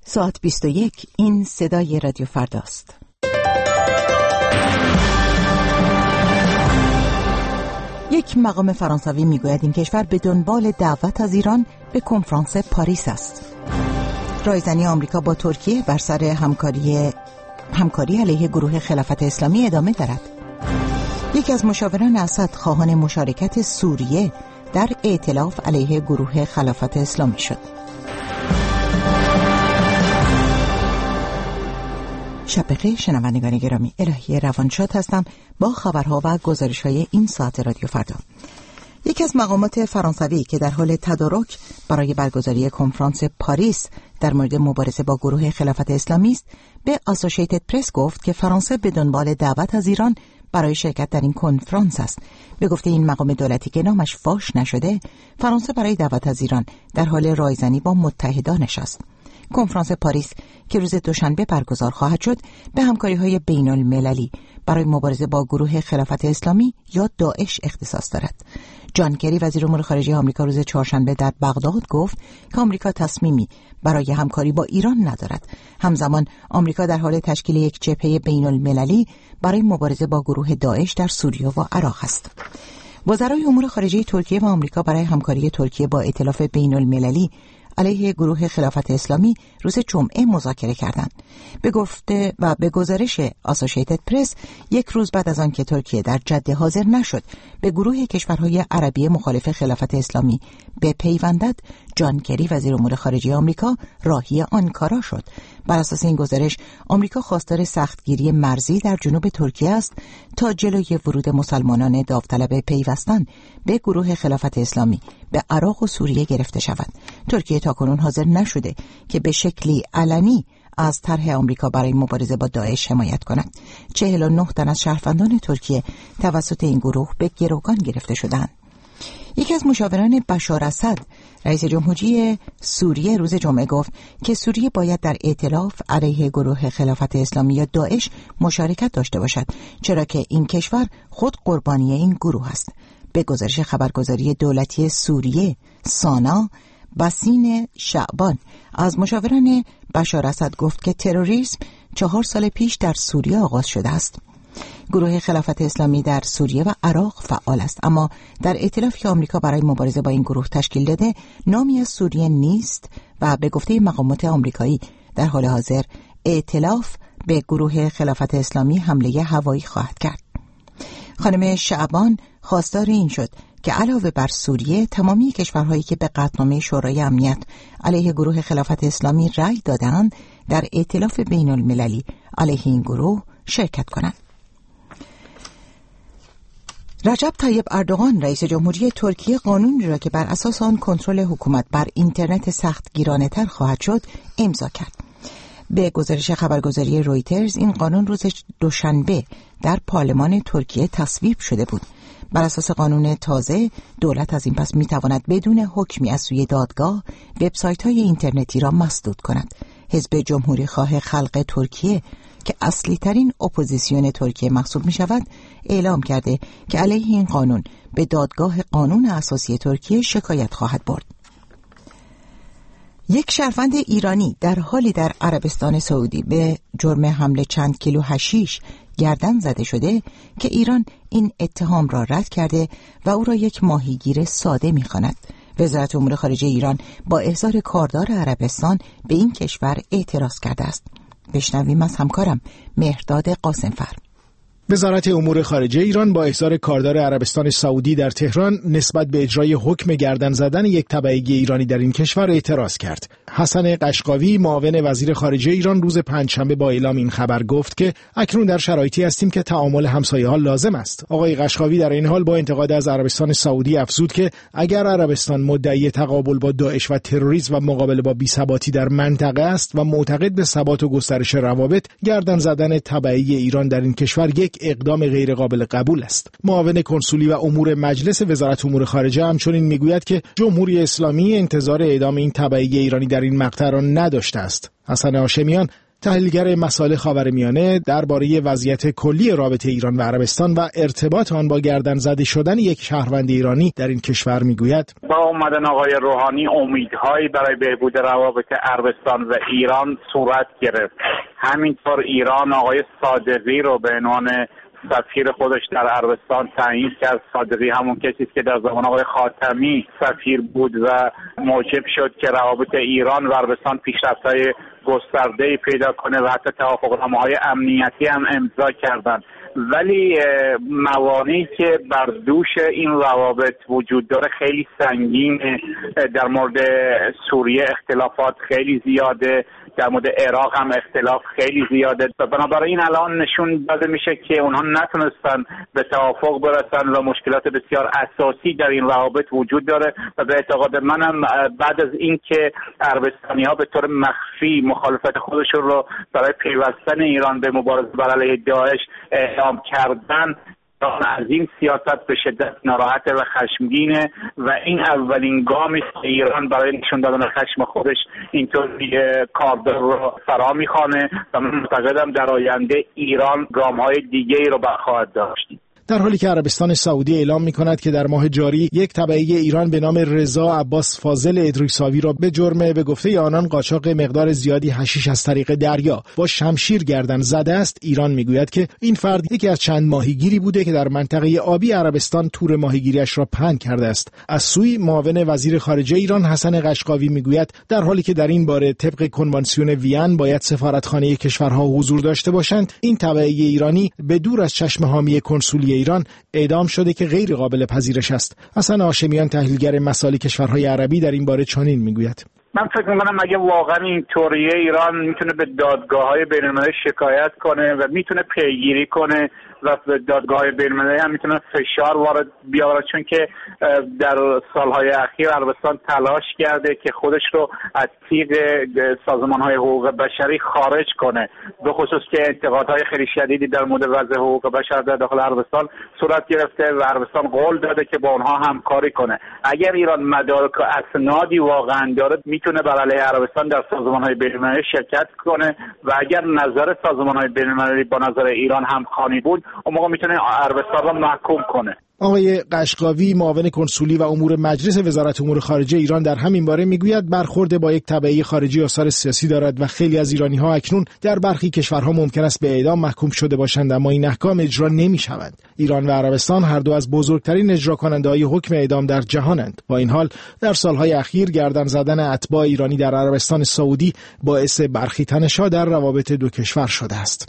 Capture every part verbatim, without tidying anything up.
ساعت بیست و یک. این صدای رادیو فرداست. یک مقام فرانسوی میگوید این کشور به دنبال دعوت از ایران به کنفرانس پاریس است. رایزنی آمریکا با ترکیه بر سر همکاری همکاری علیه گروه خلافت اسلامی ادامه دارد. یکی از مشاوران اسد خواهان مشارکت سوریه در ائتلاف علیه گروه خلافت اسلامی شد. شب بخیر شنوندگان گرامی، الهی روانشاد هستم با خبرها و گزارش‌های این ساعت رادیو فردا. یکی از مقامات فرانسوی که در حال تدارک برای برگزاری کنفرانس پاریس در مورد مبارزه با گروه خلافت اسلامی است، به آسوشیتد پرس گفت که فرانسه به دنبال دعوت از ایران برای شرکت در این کنفرانس است. به گفته این مقام دولتی که نامش فاش نشده، فرانسه برای دعوت از ایران در حال رایزنی با متحدانش است. کنفرانس پاریس که روز دوشنبه برگزار خواهد شد، به همکاری‌های بین‌المللی برای مبارزه با گروه خلافت اسلامی یا داعش اختصاص دارد. جان کری وزیر امور خارجه آمریکا روز چهارشنبه در بغداد گفت که آمریکا تصمیمی برای همکاری با ایران ندارد. همزمان آمریکا در حال تشکیل یک جبهه بین‌المللی برای مبارزه با گروه داعش در سوریه و عراق است. وزرای امور خارجه ترکیه و آمریکا برای همکاری ترکیه با ائتلاف بین‌المللی علیه گروه خلافت اسلامی روز جمعه مذاکره کردند. به گفته و به گزارش آسوشیتد پرس، یک روز بعد از آن که ترکیه در جده حاضر نشد به گروه کشورهای عربی مخالف خلافت اسلامی بپیوندد، جان کری وزیر امور خارجه آمریکا راهی آنکارا شد. بر اساس این گزارش، آمریکا خواستار سختگیری مرزی در جنوب ترکیه است تا جلوی ورود مسلمانان داوطلب پیوستن به گروه خلافت اسلامی به عراق و سوریه گرفته شود. ترکیه تاکنون حاضر نشده که به شکلی علنی از طرح آمریکا برای مبارزه با داعش حمایت کند. چهل و نه تن از شهروندان ترکیه توسط این گروه به گروگان گرفته شدند. یکی از مشاوران بشار اسد، رئیس جمهوری سوریه، روز جمعه گفت که سوریه باید در ائتلاف علیه گروه خلافت اسلامی یا داعش مشارکت داشته باشد، چرا که این کشور خود قربانی این گروه است. به گزارش خبرگزاری دولتی سوریه سانا، بسین شعبان از مشاوران بشار اسد گفت که تروریسم چهار سال پیش در سوریه آغاز شده است. گروه خلافت اسلامی در سوریه و عراق فعال است، اما در ائتلافی که آمریکا برای مبارزه با این گروه تشکیل داده نامی از سوریه نیست و به گفته مقامات آمریکایی در حال حاضر ائتلاف به گروه خلافت اسلامی حمله هوایی خواهد کرد. خانم شعبان خواستار این شد که علاوه بر سوریه، تمامی کشورهایی که به قطعنامه شورای امنیت علیه گروه خلافت اسلامی رأی دادند در ائتلاف بین المللی علیه این گروه شرکت کنند. رجب طیب اردوغان رئیس جمهوری ترکیه قانونی را که بر اساس آن کنترل حکومت بر اینترنت سختگیرانه تر خواهد شد امضا کرد. به گزارش خبرگزاری رویترز، این قانون روز دوشنبه در پارلمان ترکیه تصویب شده بود. بر اساس قانون تازه، دولت از این پس میتواند بدون حکمی از سوی دادگاه وبسایت‌های اینترنتی را مسدود کند. حزب جمهوری خواه خلق ترکیه که اصلی ترین اپوزیسیون ترکیه محسوب می شود، اعلام کرده که علیه این قانون به دادگاه قانون اساسی ترکیه شکایت خواهد برد. یک شهروند ایرانی در حالی در عربستان سعودی به جرم حمل چند کیلو حشیش گردن زده شده که ایران این اتهام را رد کرده و او را یک ماهیگیر ساده می خواند. وزارت امور خارجه ایران با احضار کاردار عربستان به این کشور اعتراض کرده است. بشنویم از همکارم مهرداد قاسمفر. وزارت امور خارجه ایران با احضار کاردار عربستان سعودی در تهران نسبت به اجرای حکم گردن زدن یک تبعیدی ایرانی در این کشور اعتراض کرد. حسن قشقاوی معاون وزیر خارجه ایران روز پنجشنبه با اعلام این خبر گفت که اکنون در شرایطی هستیم که تعامل همسایه‌ها لازم است. آقای قشقاوی در این حال با انتقاد از عربستان سعودی افزود که اگر عربستان مدعی تقابل با داعش و تروریسم و مقابله با بی‌ثباتی در منطقه است و معتقد به ثبات و گسترش روابط، گردن زدن تبعیدی ایران در این کشور یک اقدام غیر قابل قبول است. معاون کنسولی و امور مجلس وزارت امور خارجه همچنین میگوید که جمهوری اسلامی انتظار اعدام این تبعیدی ایرانی در این مقطع را نداشته است. حسن هاشمیان تحلیلگر مسائل خاورمیانه درباره وضعیت کلی رابطه ایران و عربستان و ارتباط آن با گردن زده شدن یک شهروند ایرانی در این کشور میگوید با اومدن آقای روحانی امیدهایی برای بهبود روابط عربستان و ایران صورت گرفت. همینطور ایران آقای صادقی رو به عنوان سفیر خودش در عربستان تعیین کرد. صادقی همون کسی است که در زمان آقای خاتمی سفیر بود و موجب شد که روابط ایران و عربستان پیشرفت‌های گسترده‌ای پیدا کنه و حتی توافقنامه‌های امنیتی هم امضا کردند. ولی موانعی که بر دوش این روابط وجود داره خیلی سنگینه. در مورد سوریه اختلافات خیلی زیاده، در مورد عراق هم اختلاف خیلی زیاده و بنابراین الان نشون داده میشه که اونها نتونستن به توافق برسن و مشکلات بسیار اساسی در این روابط وجود داره و به اعتقاد منم بعد از اینکه عربستانی‌ها به طور مخفی مخالفت خودشون رو برای پیوستن ایران به مبارزه بر علیه داعش اعلام کردن، از این سیاست به شدت ناراحت و خشمگینه و این اولین گامی است که ایران برای نشون دادن خشم خودش اینطور کاردار رو فرا میخوانه و من معتقدم در آینده ایران گام‌های دیگه‌ای رو برخواهد داشت. در حالی که عربستان سعودی اعلام می‌کند که در ماه جاری یک تبعی ایران به نام رضا عباس فاضل ادریساوی را به جرم به گفته آنان قاچاق مقدار زیادی حشیش از طریق دریا با شمشیر گردن زده است، ایران میگوید که این فرد یکی از چند ماهیگیری بوده که در منطقه آبی عربستان تور ماهیگیریش را پهن کرده است. از سوی معاون وزیر خارجه ایران حسن قشقاوی میگوید در حالی که در این باره طبق کنوانسیون وین باید سفارتخانه کشورها حضور داشته باشند، این تبعی ایرانی به دور از چشم حامی کنسولی ایران اعدام شده که غیر قابل پذیرش است. حسن هاشمیان تحلیلگر مسائل کشورهای عربی در این باره چنین میگوید: من فکر میکنم اگه واقعا اینطوریه ایران میتونه به دادگاه‌های بین‌المللی شکایت کنه و میتونه پیگیری کنه و به دادگاه‌های بین‌المللی هم میتونه فشار وارد بیاره، چون که در سالهای اخیر عربستان تلاش کرده که خودش رو از تیغ سازمان‌های حقوق بشری خارج کنه، به خصوص که انتقادهای خیلی شدیدی در مورد وضع حقوق بشر در داخل عربستان صورت گرفته و عربستان قول داده که با اونها همکاری کنه. اگر ایران مدارک و اسنادی واقعا داره میتونه بر علیه عربستان در سازمان‌های بین‌المللی شرکت کنه و اگر نظر سازمان‌های بین‌المللی با نظر ایران همخوانی بود، اون موقع میتونه عربستان رو محکوم کنه. آقای قشقاوی معاون کنسولی و امور مجلس وزارت امور خارجه ایران در همین باره میگوید برخورد با یک تبعی خارجی آثار سیاسی دارد و خیلی از ایرانی‌ها اکنون در برخی کشورها ممکن است به اعدام محکوم شده باشند، اما این احکام اجرا نمی‌شوند. ایران و عربستان هر دو از بزرگترین اجرا کننده‌های حکم اعدام در جهانند. با این حال در سالهای اخیر گردن زدن اتباع ایرانی در عربستان سعودی باعث برخیتنش‌ها در روابط دو کشور شده است.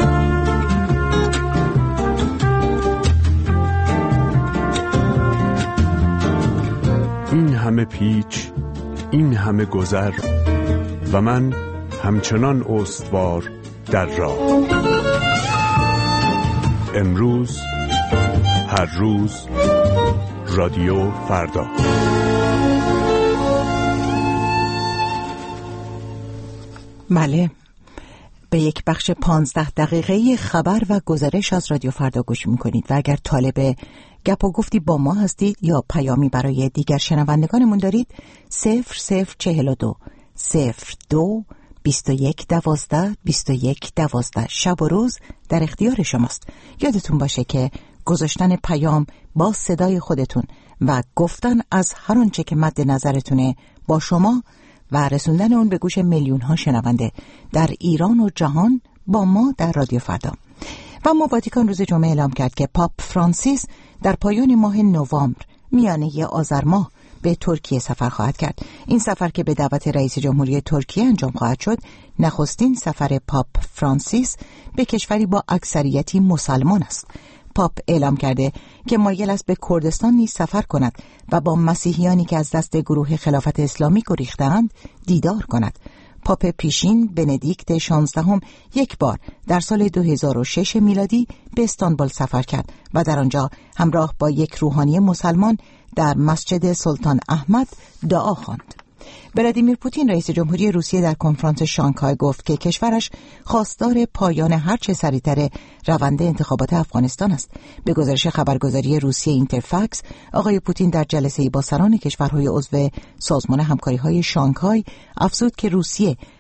این همه پیچ، این همه گذر و من همچنان استوار در راه. امروز، هر روز، رادیو فردا. بله، به یک بخش پانزده دقیقه خبر و گزارش از رادیو فردا گوش میکنید و اگر طالب گپ و گفتی با ما هستید یا پیامی برای دیگر شنوندگانمون دارید، صفر صفر چهل و دو صفر دو بیست و یک دوازده بیست و یک دوازده شب و روز در اختیار شماست. یادتون باشه که گذاشتن پیام با صدای خودتون و گفتن از هر آنچه که مد نظرتونه با شما و رسوندن اون به گوش میلیون ها شنونده در ایران و جهان با ما در رادیو فردا. و اما واتیکان روز جمعه اعلام کرد که پاپ فرانسیس در پایان ماه نوامبر میانه آذر ماه به ترکیه سفر خواهد کرد. این سفر که به دعوت رئیس جمهوری ترکیه انجام خواهد شد، نخستین سفر پاپ فرانسیس به کشوری با اکثریتی مسلمان است. پاپ اعلام کرده که مایل است به کردستان نیز سفر کند و با مسیحیانی که از دست گروه خلافت اسلامی گریخته‌اند دیدار کند. پاپ پیشین بندیکت شانزدهم یک بار در سال دو هزار و شش میلادی به استانبول سفر کرد و در آنجا همراه با یک روحانی مسلمان در مسجد سلطان احمد دعا خواند. ولادیمیر پوتین رئیس جمهوری روسیه در کنفرانس شانگهای گفت که کشورش خواستار پایان هرچه سریعتر روند انتخابات افغانستان است. به گزارش خبرگزاری روسیه اینترفکس، آقای پوتین در جلسه‌ای با سران کشورهای عضو سازمان همکاری‌های شانگهای افزود که روسیه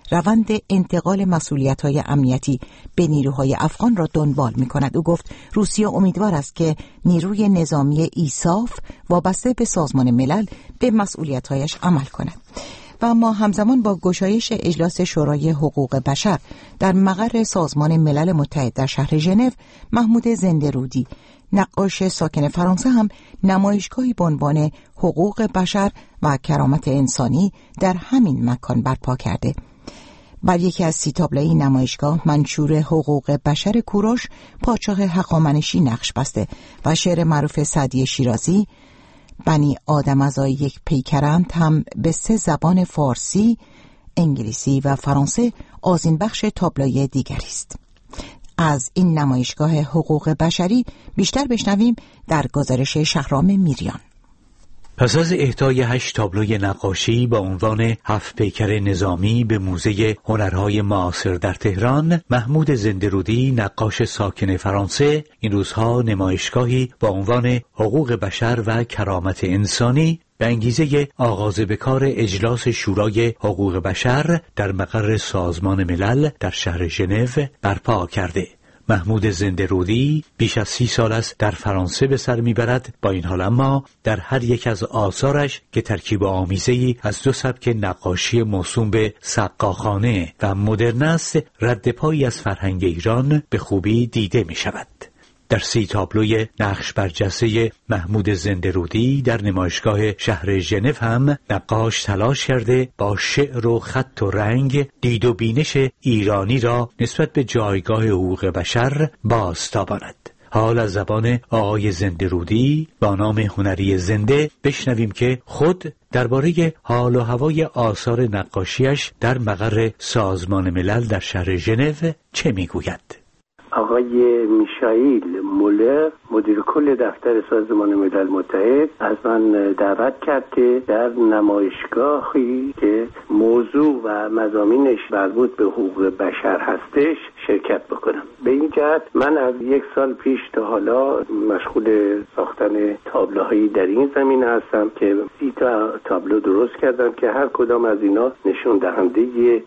روند انتقال مسئولیت‌های امنیتی به نیروهای افغان را دنبال می‌کند. او گفت روسیه امیدوار است که نیروی نظامی ایساف وابسته به سازمان ملل به مسئولیت‌هایش عمل کند. و اما همزمان با گشایش اجلاس شورای حقوق بشر در مقر سازمان ملل متحد در شهر ژنو، محمود زنده‌رودی، نقاش ساکن فرانسه، هم نمایشگاهی به عنوان حقوق بشر و کرامت انسانی در همین مکان برپا کرده. بر یکی از سی تابلوی نمایشگاه منشور حقوق بشر کوروش، پادشاه هخامنشی، نقش بسته و شعر معروف سعدی شیرازی بنی آدم ازای یک پیکرند هم به سه زبان فارسی، انگلیسی و فرانسه آذین بخش تابلوی دیگری است. از این نمایشگاه حقوق بشری بیشتر بشنویم در گزارش شهرام میریان. پس از اهدای هشت تابلوی نقاشی با عنوان هفت پیکر نظامی به موزه هنرهای معاصر در تهران، محمود زنده‌رودی، نقاش ساکن فرانسه، این روزها نمایشگاهی با عنوان حقوق بشر و کرامت انسانی به انگیزه آغاز به کار اجلاس شورای حقوق بشر در مقر سازمان ملل در شهر ژنو برپا کرده. محمود زنده‌رودی بیش از سی سال است در فرانسه به سر میبرد. با این حال اما در هر یک از آثارش که ترکیب آمیزه‌ای از دو سبک نقاشی موسوم به سقاخانه و مدرن است، رد پایی از فرهنگ ایران به خوبی دیده می شود. در سی تابلوی نقش برجسته محمود زنده‌رودی در نمایشگاه شهر ژنو هم نقاش تلاش کرده با شعر و خط و رنگ دید و بینش ایرانی را نسبت به جایگاه حقوق بشر بازتاباند. حال از زبان آقای زنده‌رودی با نام هنری زنده بشنویم که خود درباره حال و هوای آثار نقاشیش در مقر سازمان ملل در شهر ژنو چه میگوید. آقای میشائیل مولر، مدیر کل دفتر سازمان ملل متحد، از من دعوت کرد که در نمایشگاهی که موضوع و مضامینش مربوط به حقوق بشر هستش شرکت بکنم. به این جهت من از یک سال پیش تا حالا مشغول ساختن تابلوهایی در این زمینه هستم که سی تا تابلو درست کردم که هر کدام از اینا نشون دهنده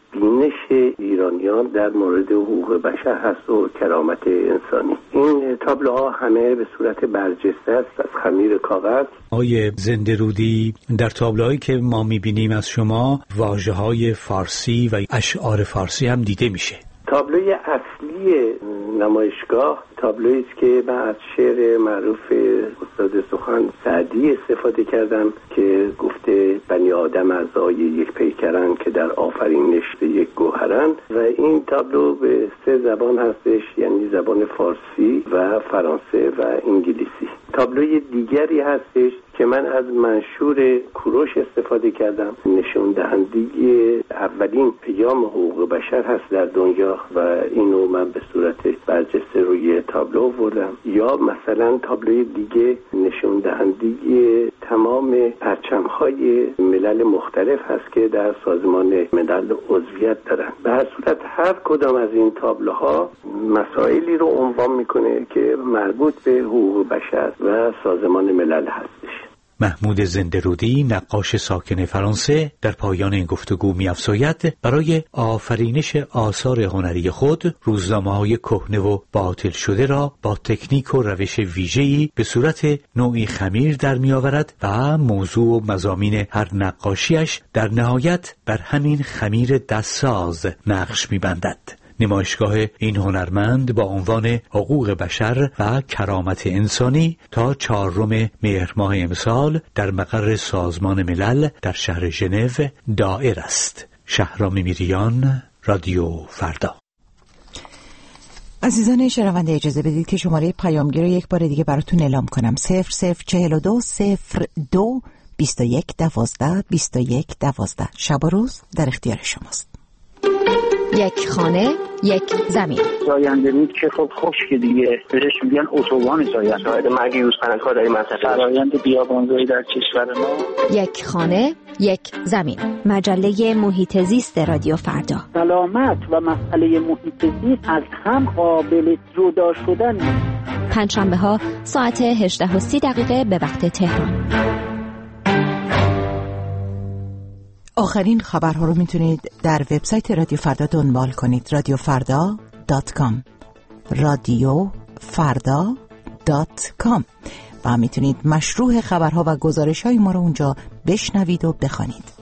بینش ایرانیان در مورد حقوق بشر هست و کرامت انسانی. این تابلوها همه به صورت برجسته است از خمیر کاغذ. آقای زنده‌رودی، در تابلوهایی که ما می‌بینیم از شما واژه‌های فارسی و اشعار فارسی هم دیده میشه. تابلوی اصلی نمایشگاه تابلویی است که من از شعر معروف استاد سخن سعدی استفاده کردم که گفته بنی آدم اعضای یک پیکرند که در آفرینش یک گوهرند، و این تابلو به سه زبان هستش، یعنی زبان فارسی و فرانسه و انگلیسی. تابلوی دیگری هستش که من از منشور کوروش استفاده کردم، نشون دهنده اولین پیام حقوق بشر هست در دنیا و اینو من به صورت برجسته روی تابلو آوردم. یا مثلا تابلوی دیگه نشون دهنده تمام پرچم‌های ملل مختلف هست که در سازمان ملل عضویت دارن. به هر صورت هر کدام از این تابلوها مسائلی رو عنوان میکنه که مربوط به حقوق بشر و سازمان ملل هستش. محمود زنده‌رودی، نقاش ساکن فرانسه، در پایان این گفتگو می‌افزاید برای آفرینش آثار هنری خود روزنامه‌های کهنه و باطل شده را با تکنیک و روش ویژه‌ای به صورت نوعی خمیر در می‌آورد و موضوع و مضامین هر نقاشیش در نهایت بر همین خمیر دستساز نقش می‌بندد. نمایشگاه این هنرمند با عنوان حقوق بشر و کرامت انسانی تا چهارم مهر ماه امسال در مقر سازمان ملل در شهر ژنو دائر است. شهرام میریان، رادیو فردا. عزیزان شنونده، اجازه بدید که شماره پیامگیر رو یک بار دیگه براتون اعلام کنم. صفر صفر چهل و دو صفر دو بیست و یک دوازده بیست و یک دوازده. شب و روز در اختیار شماست. یک خانه، یک زمین. زاینده رود که خب خشک دیگه، بهش میگن اتوبان زاینده. شاهد مرگ یوز پناهگاه در این منطقه. فرآیند بیابانزایی در کشور ما. یک خانه، یک زمین. مجله محیط زیست رادیو فردا. سلامت و مسئله محیط زیست از هم قابل جدا شدن. پنجشنبه ها ساعت هجده و سی دقیقه به وقت تهران. آخرین خبرها رو میتونید در وبسایت رادیو فردا دنبال کنید، رادیو فردا دات کام، رادیو فردا دات کام، و میتونید مشروع خبرها و گزارش‌های ما رو اونجا بشنوید و بخوانید.